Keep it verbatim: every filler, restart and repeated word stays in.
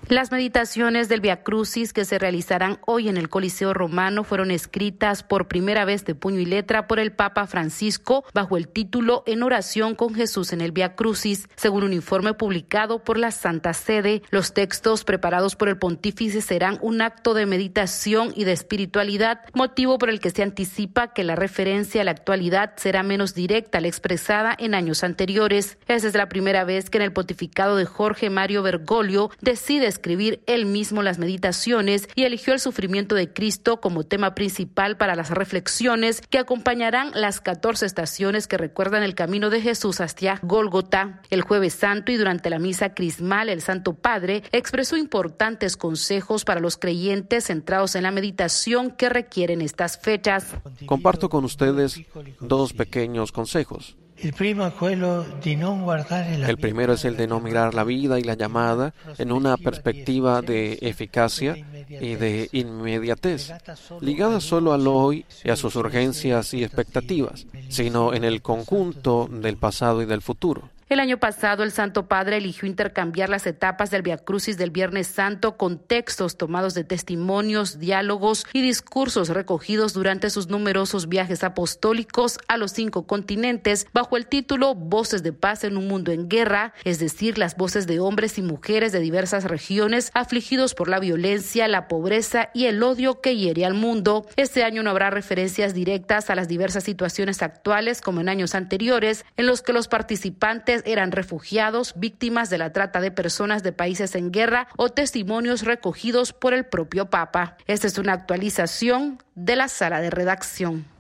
Las meditaciones del Vía Crucis que se realizarán hoy en el Coliseo Romano fueron escritas por primera vez de puño y letra por el Papa Francisco bajo el título En oración con Jesús en el Vía Crucis. Según un informe publicado por la Santa Sede, los textos preparados por el pontífice serán un acto de meditación y de espiritualidad, motivo por el que se anticipa que la referencia a la actualidad será menos directa a la expresada en años anteriores. Esa es la primera vez que en el pontificado de Jorge Mario Bergoglio decide escribir él mismo las meditaciones y eligió el sufrimiento de Cristo como tema principal para las reflexiones que acompañarán las catorce estaciones que recuerdan el camino de Jesús hacia Gólgota. El Jueves Santo y durante la misa crismal, el Santo Padre expresó importantes consejos para los creyentes centrados en la meditación que requieren estas fechas. Comparto con ustedes dos pequeños consejos. El primero es el de no mirar la vida y la llamada en una perspectiva de eficacia y de inmediatez, ligada solo al hoy y a sus urgencias y expectativas, sino en el conjunto del pasado y del futuro. El año pasado, el Santo Padre eligió intercambiar las etapas del Vía Crucis del Viernes Santo con textos tomados de testimonios, diálogos y discursos recogidos durante sus numerosos viajes apostólicos a los cinco continentes bajo el título Voces de Paz en un Mundo en Guerra, es decir, las voces de hombres y mujeres de diversas regiones afligidos por la violencia, la pobreza y el odio que hiere al mundo. Este año no habrá referencias directas a las diversas situaciones actuales como en años anteriores, en los que los participantes eran refugiados, víctimas de la trata de personas de países en guerra o testimonios recogidos por el propio Papa. Esta es una actualización de la sala de redacción.